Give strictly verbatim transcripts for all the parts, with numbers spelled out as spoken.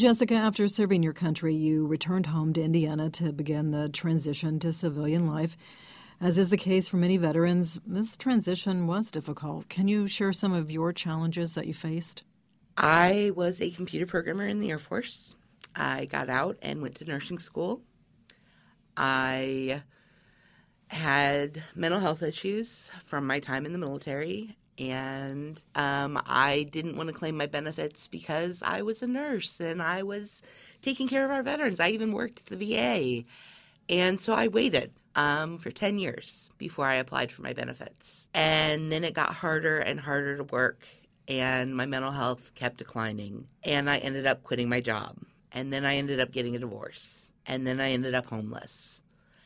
Jessica, after serving your country, you returned home to Indiana to begin the transition to civilian life. As is the case for many veterans, this transition was difficult. Can you share some of your challenges that you faced? I was a computer programmer in the Air Force. I got out and went to nursing school. I had mental health issues from my time in the military, and um, I didn't want to claim my benefits because I was a nurse and I was taking care of our veterans. I even worked at the V A. And so I waited um, for ten years before I applied for my benefits. And then it got harder and harder to work, and my mental health kept declining. And I ended up quitting my job. And then I ended up getting a divorce. And then I ended up homeless.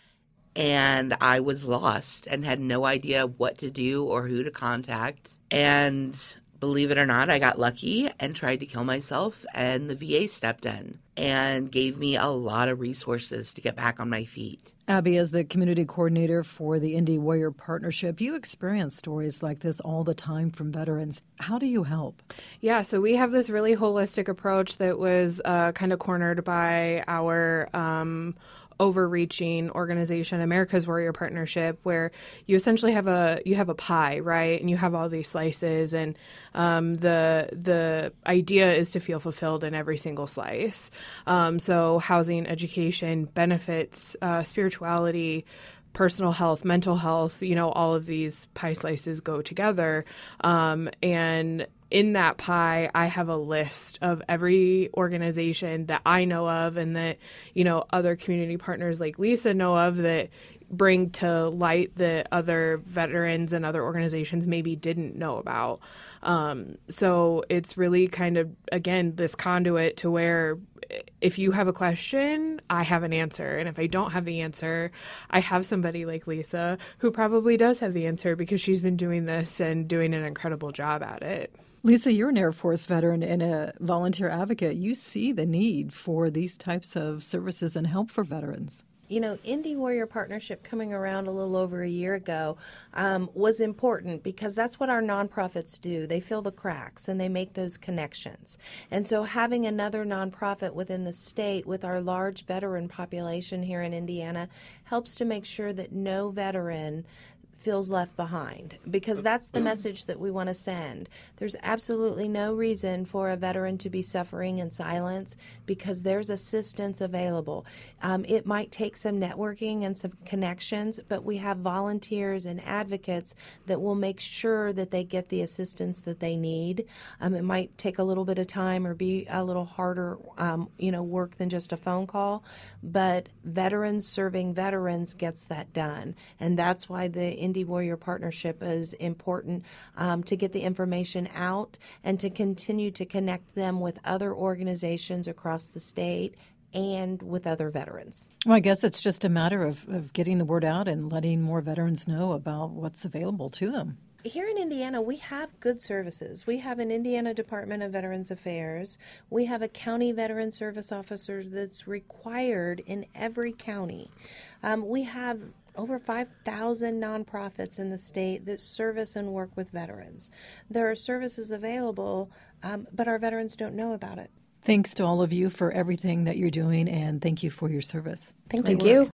And I was lost and had no idea what to do or who to contact. And believe it or not, I got lucky and tried to kill myself, and the V A stepped in and gave me a lot of resources to get back on my feet. Abby, as the community coordinator for the Indy Warrior Partnership, you experience stories like this all the time from veterans. How do you help? Yeah, so we have this really holistic approach that was uh, kind of cornered by our um overreaching organization, America's Warrior Partnership, where you essentially have a you have a pie, right? And you have all these slices, and um, the the idea is to feel fulfilled in every single slice. Um, so housing, education, benefits, uh, spirituality, personal health, mental health, you know, all of these pie slices go together. Um, and in that pie, I have a list of every organization that I know of and that, you know, other community partners like Lisa know of that bring to light that other veterans and other organizations maybe didn't know about. Um, so it's really kind of, again, this conduit to where if you have a question, I have an answer. And if I don't have the answer, I have somebody like Lisa who probably does have the answer because she's been doing this and doing an incredible job at it. Lisa, you're an Air Force veteran and a volunteer advocate. You see the need for these types of services and help for veterans. You know, Indy Warrior Partnership coming around a little over a year ago um, was important because that's what our nonprofits do. They fill the cracks and they make those connections. And so having another nonprofit within the state with our large veteran population here in Indiana helps to make sure that no veteran feels left behind, because that's the message that we want to send. There's absolutely no reason for a veteran to be suffering in silence because there's assistance available. Um, it might take some networking and some connections, but we have volunteers and advocates that will make sure that they get the assistance that they need. Um, it might take a little bit of time or be a little harder, um, you know, work than just a phone call, but veterans serving veterans gets that done, and that's why the Indy Warrior Partnership is important um, to get the information out and to continue to connect them with other organizations across the state and with other veterans. Well, I guess it's just a matter of, of getting the word out and letting more veterans know about what's available to them. Here in Indiana, we have good services. We have an Indiana Department of Veterans Affairs. We have a county veteran service officer that's required in every county. Um, we have over five thousand nonprofits in the state that service and work with veterans. There are services available, um, but our veterans don't know about it. Thanks to all of you for everything that you're doing, and thank you for your service. Thank, thank you. you.